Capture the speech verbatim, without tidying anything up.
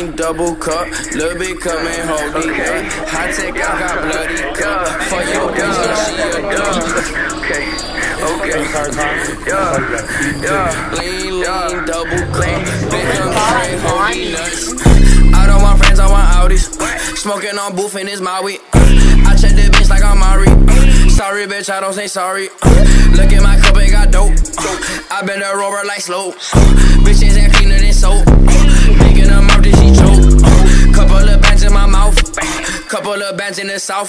lean, double cup, little bit cup, man, hold it okay. up. High tech, I got bloody cup. For your bitch, yeah, she a dub. Okay, okay. Yeah, yeah. Lean, lean, double cup. Big up, train, hold me nuts. I don't want friends, I want Audis. Smoking on booth in his Maui. I check the bitch like I'm Mari. Sorry, bitch, I don't say sorry. Look at my cup, it got dope. I been a rover like slow. Bitches ain't cleaner than soap. Picking them up, then she choke. Couple of bands in my mouth. Couple of bands in the south.